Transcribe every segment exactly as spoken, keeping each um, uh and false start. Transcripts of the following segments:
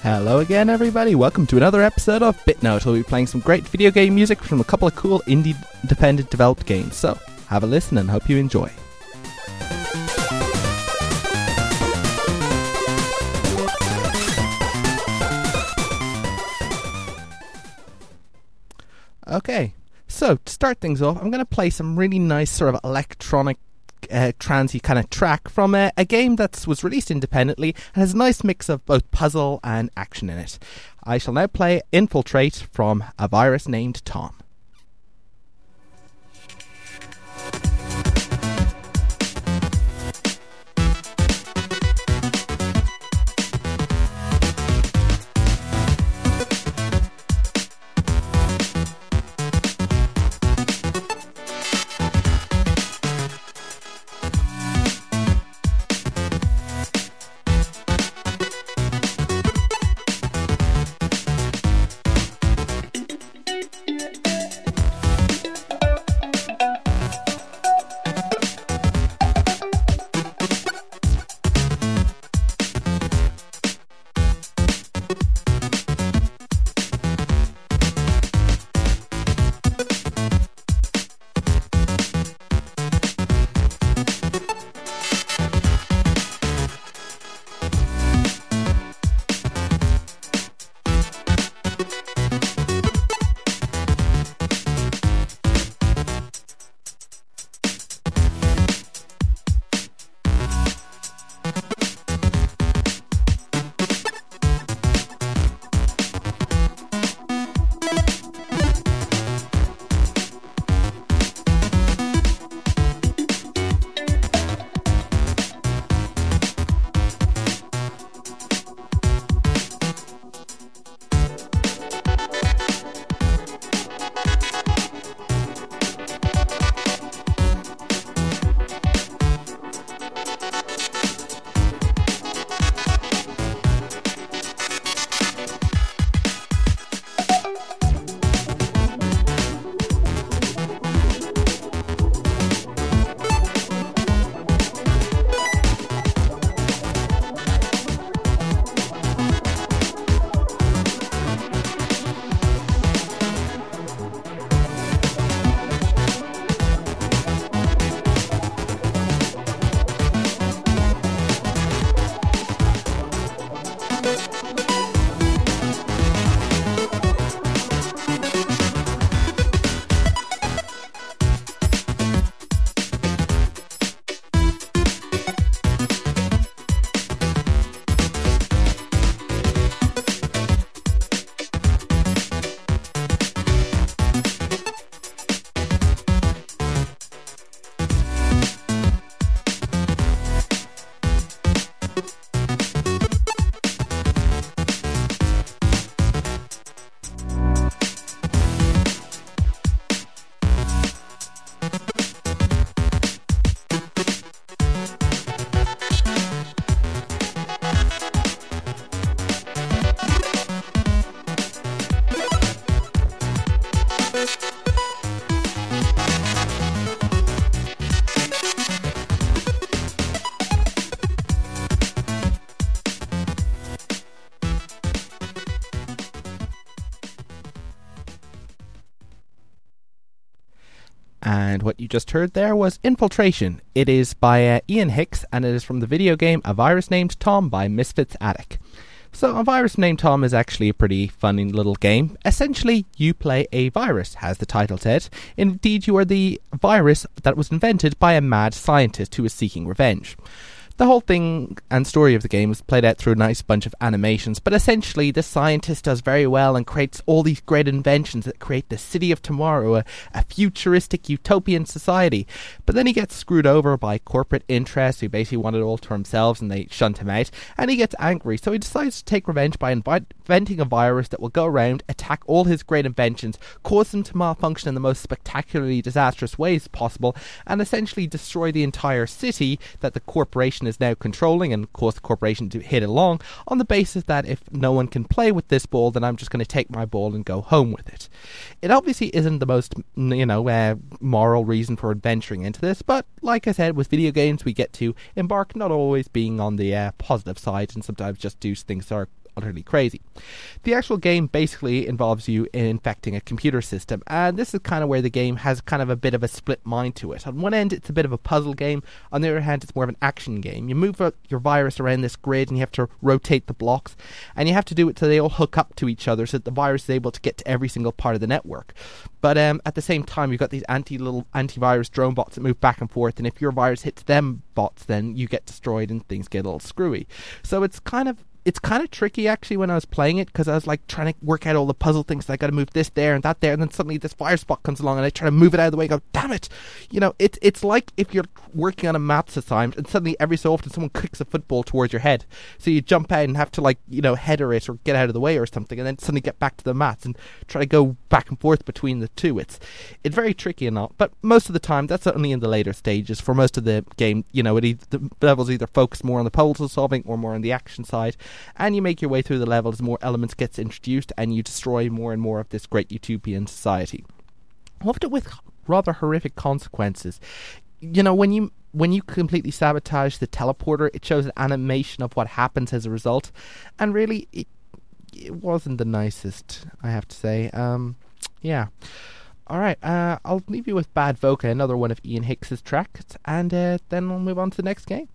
Hello again, everybody. Welcome to another episode of BitNote. We'll be playing some great video game music from a couple of cool indie-dependent developed games. So, have a listen and hope you enjoy. Okay, so to start things off, I'm going to play some really nice sort of electronic Uh, transy kind of track from a, a game that was released independently and has a nice mix of both puzzle and action in it. I shall now play Infiltrate from A Virus Named Tom. And what you just heard there was Infiltration. It is by uh, Ian Hicks, and it is from the video game A Virus Named Tom by Misfits Attic. So A Virus Named Tom is actually a pretty funny little game. Essentially, you play a virus, as the title said. Indeed, you are the virus that was invented by a mad scientist who is seeking revenge. The whole thing and story of the game is played out through a nice bunch of animations, but essentially the scientist does very well and creates all these great inventions that create the city of tomorrow, a, a futuristic utopian society. But then he gets screwed over by corporate interests who basically want it all to themselves and they shunt him out, and he gets angry, so he decides to take revenge by invite, inventing a virus that will go around, attack all his great inventions, cause them to malfunction in the most spectacularly disastrous ways possible, and essentially destroy the entire city that the corporation is now controlling, and cause the corporation to hit along on the basis that if no one can play with this ball, then I'm just going to take my ball and go home with it. It obviously isn't the most, you know, uh, moral reason for adventuring into this, but like I said, with video games we get to embark not always being on the uh, positive side, and sometimes just do things that are utterly crazy. The actual game basically involves you infecting a computer system, and this is kind of where the game has kind of a bit of a split mind to it. On one end, it's a bit of a puzzle game. On the other hand, it's more of an action game. You move your virus around this grid, and you have to rotate the blocks, and you have to do it so they all hook up to each other so that the virus is able to get to every single part of the network. But um, at the same time, you've got these anti little antivirus drone bots that move back and forth, and if your virus hits them bots, then you get destroyed and things get a little screwy. So it's kind of It's kind of tricky actually when I was playing it, because I was like trying to work out all the puzzle things. So I got to move this there and that there, and then suddenly this fire spot comes along and I try to move it out of the way and go, damn it! You know, it's it's like if you're working on a maths assignment and suddenly every so often someone kicks a football towards your head. So you jump out and have to like, you know, header it or get out of the way or something, and then suddenly get back to the maths and try to go back and forth between the two. It's it's very tricky and all, but most of the time that's only in the later stages. For most of the game, you know, it e- the levels either focus more on the puzzle solving or more on the action side, and you make your way through the levels, more elements gets introduced, and you destroy more and more of this great utopian society, often with rather horrific consequences. You know, when you when you completely sabotage the teleporter, it shows an animation of what happens as a result, and really it it wasn't the nicest, I have to say. Um, yeah. Alright, uh, I'll leave you with Bad Voca, another one of Ian Hicks's tracks, and uh, then we'll move on to the next game.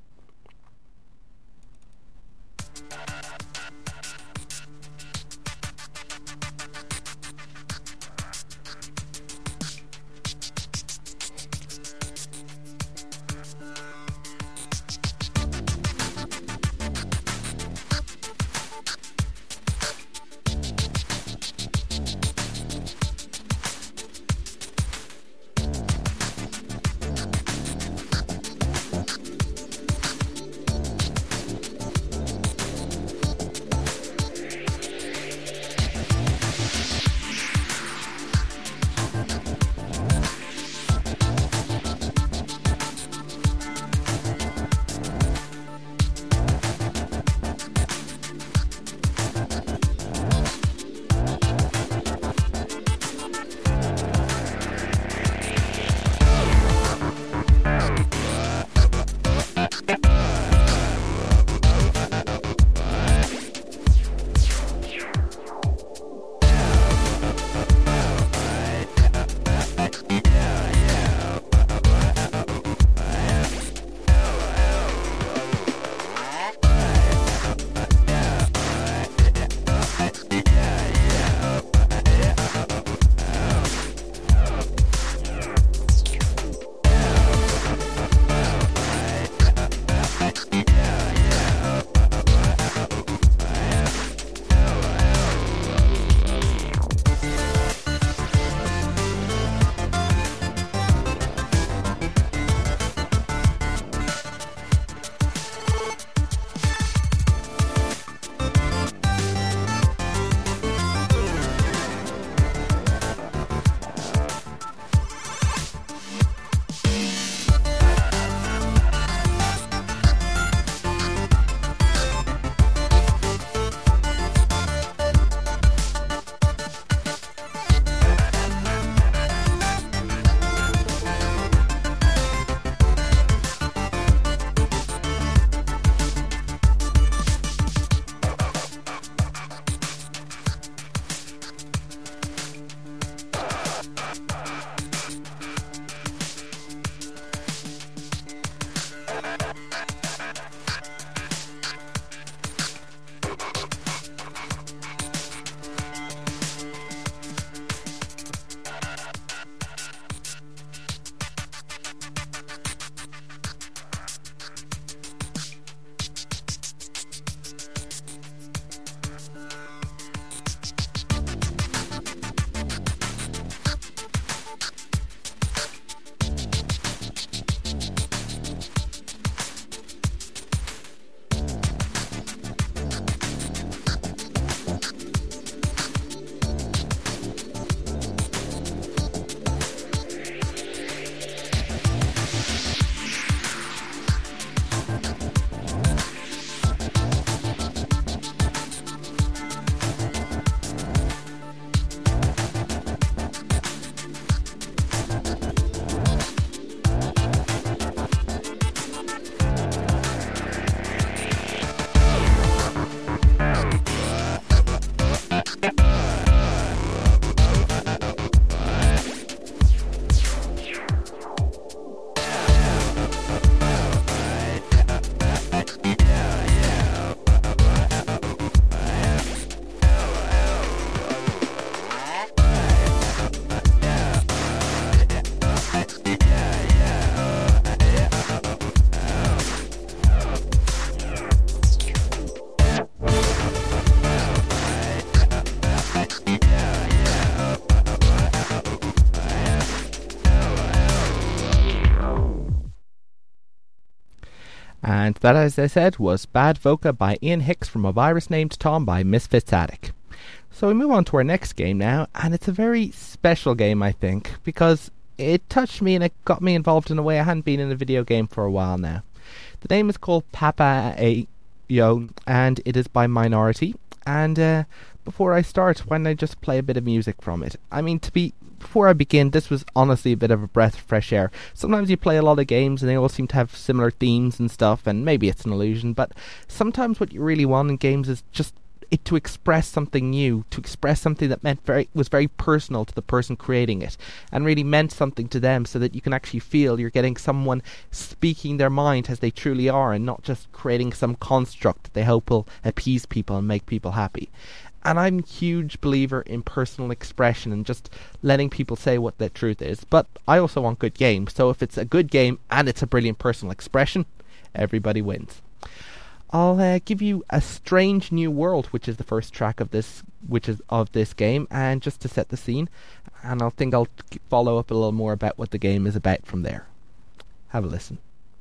And that, as I said, was Bad Voca by Ian Hicks from A Virus Named Tom by Misfits Attic. So we move on to our next game now, and it's a very special game, I think, because it touched me and it got me involved in a way I hadn't been in a video game for a while now. The name is called Papa A Yo, and it is by Minority. And uh, before I start, why don't I just play a bit of music from it? I mean, to be before I begin, this was honestly a bit of a breath of fresh air. Sometimes you play a lot of games and they all seem to have similar themes and stuff, and maybe it's an illusion, but sometimes what you really want in games is just it to express something new, to express something that meant very was very personal to the person creating it, and really meant something to them, so that you can actually feel you're getting someone speaking their mind as they truly are, and not just creating some construct that they hope will appease people and make people happy. And I'm a huge believer in personal expression and just letting people say what their truth is. But I also want good games, so if it's a good game and it's a brilliant personal expression, everybody wins. I'll uh, give you A Strange New World, which is the first track of this, which is of this game, and just to set the scene, and I think I'll follow up a little more about what the game is about from there. Have a listen.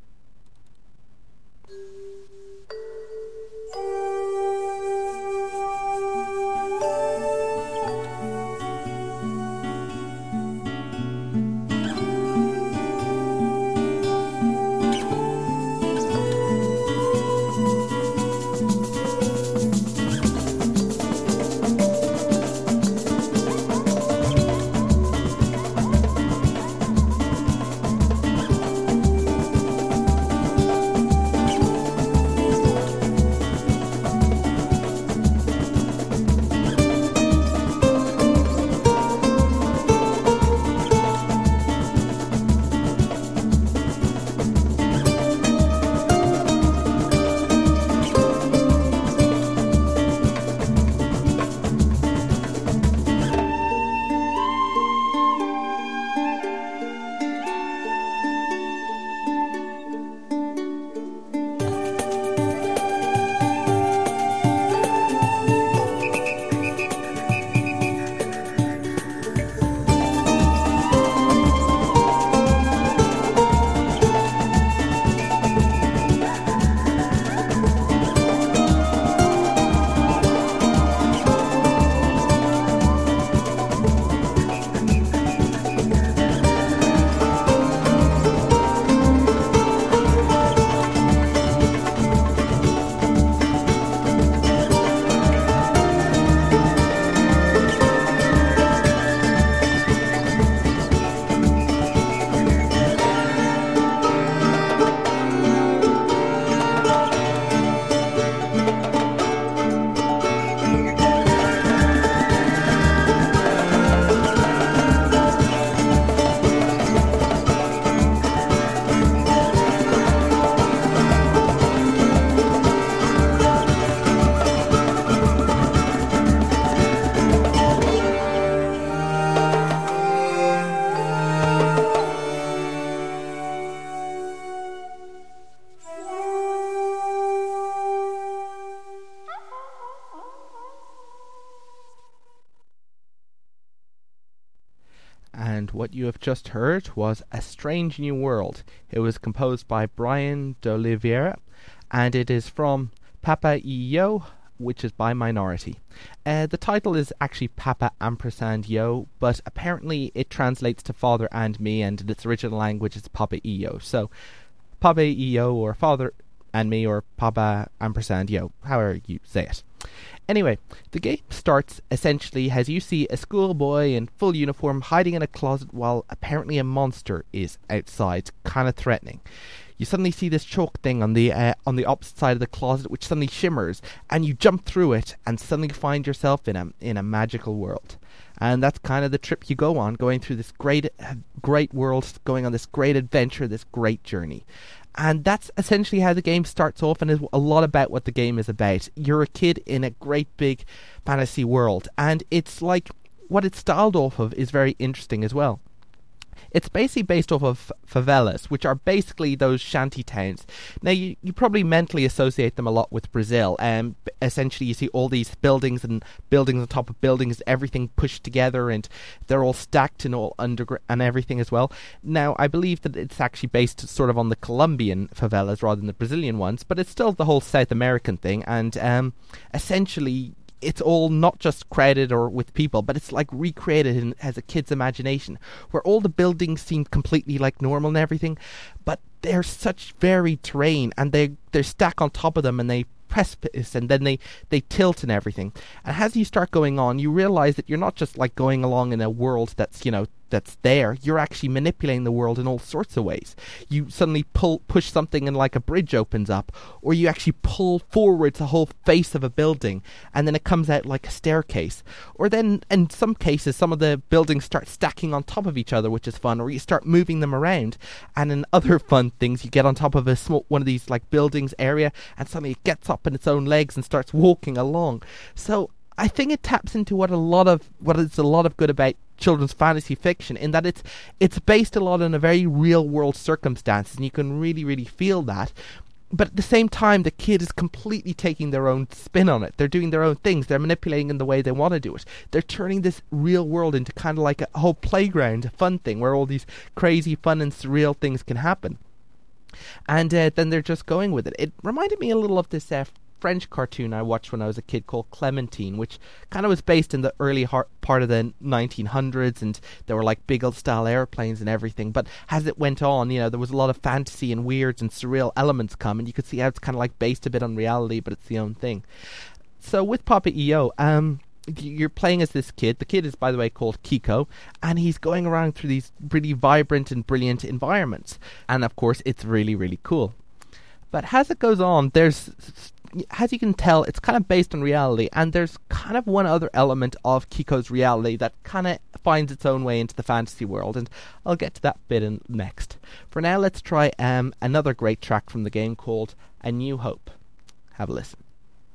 And what you have just heard was A Strange New World. It was composed by Brian D'Oliveira, and it is from Papa Yo, which is by Minority. Uh, the title is actually Papa ampersand Yo, but apparently it translates to Father and Me, and in its original language it's Papa Yo. So Papa Yo, or Father and Me, or Papa ampersand Yo, however you say it. Anyway, the game starts essentially as you see a schoolboy in full uniform hiding in a closet while apparently a monster is outside, kind of threatening. You suddenly see this chalk thing on the uh, on the opposite side of the closet, which suddenly shimmers, and you jump through it and suddenly find yourself in a in a magical world. And that's kind of the trip you go on, going through this great uh, great world, going on this great adventure, this great journey. And that's essentially how the game starts off, and is a lot about what the game is about. You're a kid in a great big fantasy world, and it's like what it's styled off of is very interesting as well. It's basically based off of favelas, which are basically those shanty towns. Now, you, you probably mentally associate them a lot with Brazil. Um, essentially, you see all these buildings and buildings on top of buildings, everything pushed together, and they're all stacked and all underground and everything as well. Now, I believe that it's actually based sort of on the Colombian favelas rather than the Brazilian ones, but it's still the whole South American thing, and um, essentially it's all not just crowded or with people, but it's like recreated in, as a kid's imagination, where all the buildings seem completely like normal and everything, but they're such varied terrain, and they they stack on top of them, and they precipice, and then they they tilt and everything. And as you start going on, you realize that you're not just like going along in a world that's, you know, that's there. You're actually manipulating the world in all sorts of ways. You suddenly pull push something and like a bridge opens up, or you actually pull forward the whole face of a building and then it comes out like a staircase. Or then in some cases some of the buildings start stacking on top of each other, which is fun, or you start moving them around. And in other fun things, you get on top of a small one of these like buildings area and suddenly it gets up on its own legs and starts walking along. So I think it taps into what a lot of what is a lot of good about children's fantasy fiction, in that it's it's based a lot on a very real world circumstances, and you can really really feel that. But at the same time, the kid is completely taking their own spin on it. They're doing their own things. They're manipulating in the way they want to do it. They're turning this real world into kind of like a whole playground, a fun thing where all these crazy, fun and surreal things can happen. And uh, then they're just going with it. It reminded me a little of this uh, French cartoon I watched when I was a kid called Clementine, which kind of was based in the early heart part of the nineteen hundreds, and there were like big old style airplanes and everything. But as it went on, you know, there was a lot of fantasy and weirds and surreal elements come, and you could see how it's kind of like based a bit on reality, but it's the own thing. So with Papa E O, um, you're playing as this kid. The kid is, by the way, called Kiko, and he's going around through these really vibrant and brilliant environments. And of course, it's really, really cool. But as it goes on, there's, as you can tell, it's kind of based on reality, and there's kind of one other element of Kiko's reality that kind of finds its own way into the fantasy world, and I'll get to that bit in next. For now, let's try um, another great track from the game called A New Hope. Have a listen.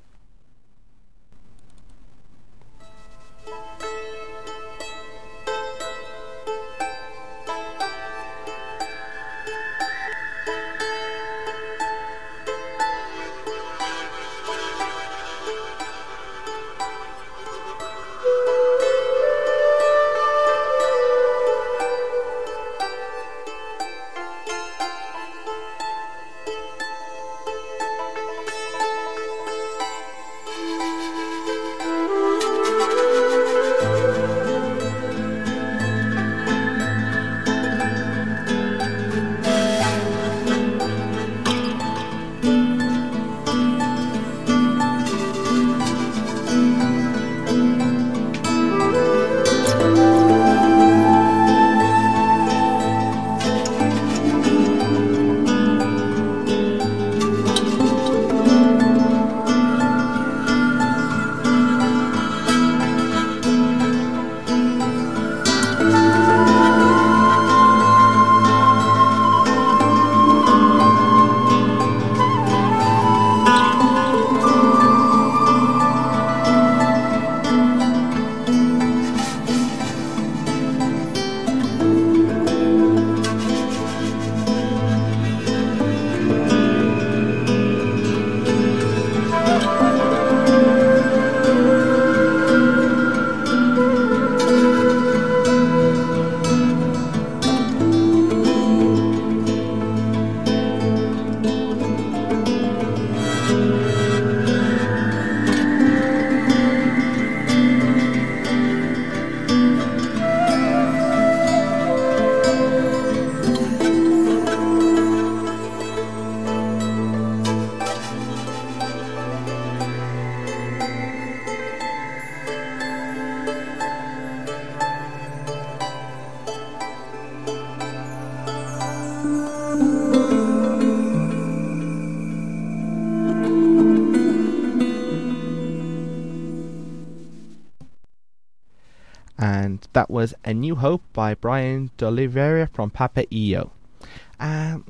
And that was A New Hope by Brian D'Oliveira from Papa E O. Um,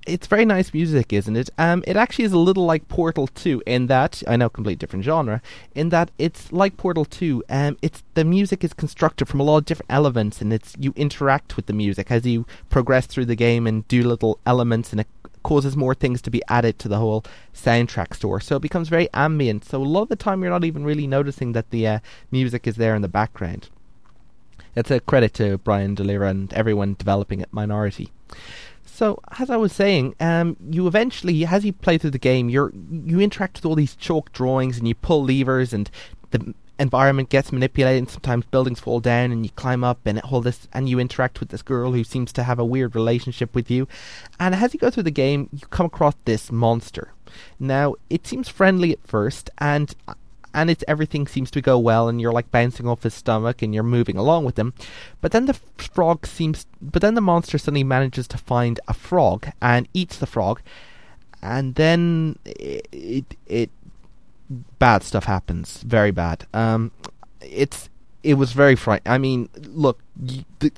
it's very nice music, isn't it? Um, it actually is a little like Portal two in that, I know, completely different genre, in that it's like Portal two. Um, it's the music is constructed from a lot of different elements, and it's you interact with the music as you progress through the game and do little elements, and it causes more things to be added to the whole soundtrack store. So it becomes very ambient. So a lot of the time you're not even really noticing that the uh, music is there in the background. It's a credit to Brian Delira and everyone developing at Minority. So, as I was saying, um, you eventually, as you play through the game, you're you interact with all these chalk drawings, and you pull levers, and the environment gets manipulated, and sometimes buildings fall down, and you climb up, and all this, and you interact with this girl who seems to have a weird relationship with you. And as you go through the game, you come across this monster. Now, it seems friendly at first, and and it's everything seems to go well, and you're like bouncing off his stomach, and you're moving along with him. But then the frog seems, but then the monster suddenly manages to find a frog and eats the frog, and then it it, it bad stuff happens, very bad. Um, it's it was very frightening. I mean, look, you, the,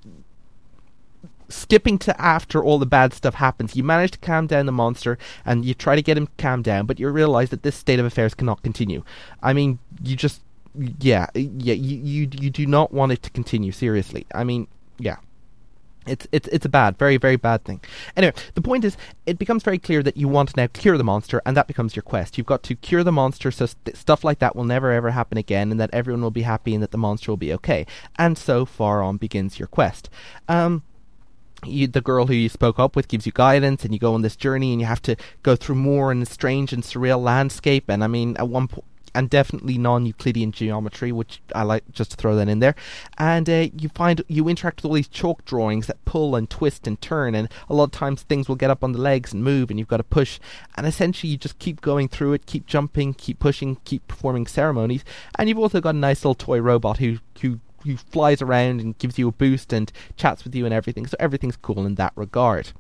skipping to after all the bad stuff happens, you manage to calm down the monster, and you try to get him to calm down, but you realize that this state of affairs cannot continue. I mean, you just, yeah, yeah, you, you, you do not want it to continue, seriously. I mean, yeah. It's it's it's a bad, very, very bad thing. Anyway, the point is, it becomes very clear that you want to now cure the monster, and that becomes your quest. You've got to cure the monster so st- stuff like that will never ever happen again, and that everyone will be happy, and that the monster will be okay. And so far on begins your quest. Um... You, the girl who you spoke up with gives you guidance, and you go on this journey, and you have to go through more and strange and surreal landscape, and I mean, at one point, and definitely non-Euclidean geometry, which I like just to throw that in there. And uh, you find you interact with all these chalk drawings that pull and twist and turn, and a lot of times things will get up on the legs and move, and you've got to push. And essentially, you just keep going through it, keep jumping, keep pushing, keep performing ceremonies. And you've also got a nice little toy robot who who. who flies around and gives you a boost and chats with you and everything, so everything's cool in that regard.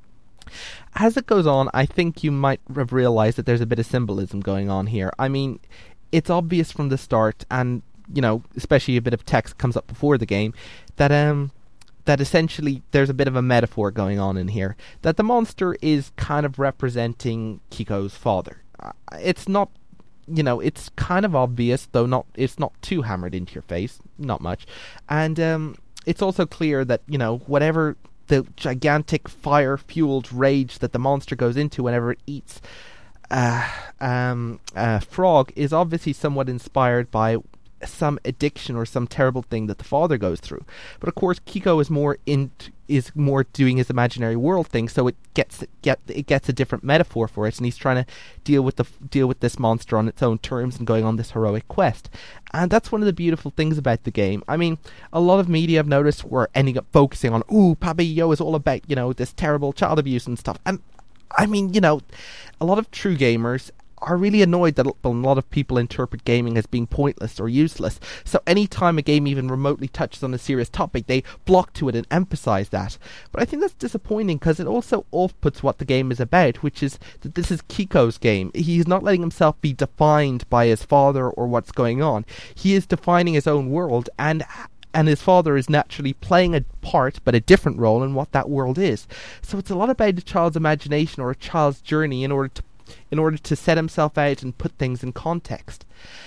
As it goes on, I think you might have realized that there's a bit of symbolism going on here. I mean, it's obvious from the start, and, you know, especially a bit of text comes up before the game, that, um, that essentially there's a bit of a metaphor going on in here, that the monster is kind of representing Kiko's father. Uh, it's not You know, it's kind of obvious, though not. It's not too hammered into your face, not much. And um, it's also clear that, you know, whatever the gigantic fire-fueled rage that the monster goes into whenever it eats uh, um, a frog is obviously somewhat inspired by some addiction or some terrible thing that the father goes through. But of course, Kiko is more in is more doing his imaginary world thing, so it gets get it gets a different metaphor for it, and he's trying to deal with the deal with this monster on its own terms and going on this heroic quest. And that's one of the beautiful things about the game. I mean, a lot of media I've noticed were ending up focusing on, ooh, Papi Yo is all about, you know, this terrible child abuse and stuff. And I mean, you know, a lot of true gamers are really annoyed that a lot of people interpret gaming as being pointless or useless. So any time a game even remotely touches on a serious topic, they block to it and emphasize that. But I think that's disappointing, because it also off-puts what the game is about, which is that this is Kiko's game. He's not letting himself be defined by his father or what's going on. He is defining his own world, and and his father is naturally playing a part, but a different role in what that world is. So it's a lot about a child's imagination or a child's journey in order to in order to set himself out and put things in context.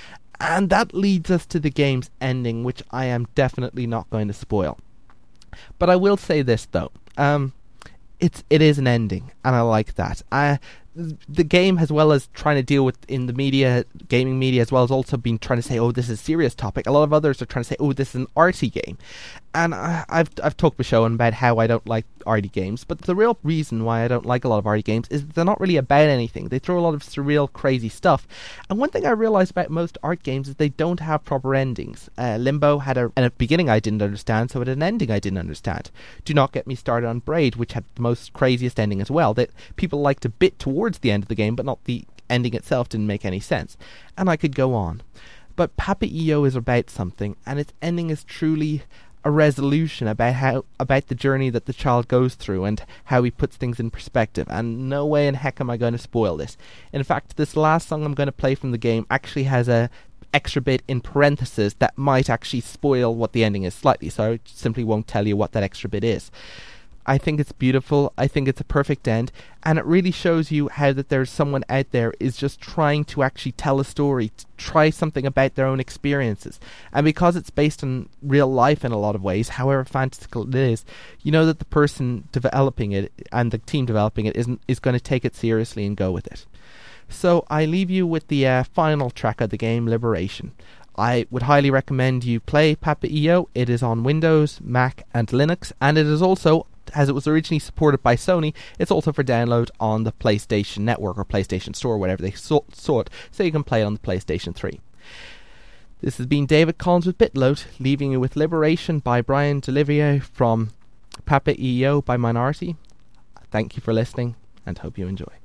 And that leads us to the game's ending, which I am definitely not going to spoil. But I will say this, though. Um, it's, it is an ending, and I like that. I, the game, as well as trying to deal with in the media, gaming media, as well as also been trying to say, oh, this is a serious topic. A lot of others are trying to say, oh, this is an arty game. And I, I've I've talked with Sean about how I don't like arty games, but the real reason why I don't like a lot of arty games is that they're not really about anything. They throw a lot of surreal, crazy stuff. And one thing I realized about most art games is they don't have proper endings. Uh, Limbo had a, a beginning I didn't understand, so it had an ending I didn't understand. Do not get me started on Braid, which had the most craziest ending as well, that people liked a bit towards the end of the game, but not the ending itself didn't make any sense. And I could go on. But Papi Yo is about something, and its ending is truly a resolution about how about the journey that the child goes through and how he puts things in perspective. And no way in heck am I going to spoil this. In fact, this last song I'm going to play from the game actually has a extra bit in parentheses that might actually spoil what the ending is slightly, so I simply won't tell you what that extra bit is. I think it's beautiful. I think it's a perfect end, and it really shows you how that there's someone out there is just trying to actually tell a story, to try something about their own experiences. And because it's based on real life in a lot of ways, however fantastical it is, you know that the person developing it and the team developing it isn't is going to take it seriously and go with it. So I leave you with the uh, final track of the game, Liberation. I would highly recommend you play Papa E O. It is on Windows, Mac and Linux, and it is also, as it was originally supported by Sony, it's also for download on the PlayStation Network or PlayStation Store, whatever they so- sort, so you can play it on the PlayStation three. This has been David Collins with Bitload, leaving you with Liberation by Brian D'Olivier from Papa E O by Minority. Thank you for listening, and hope you enjoy.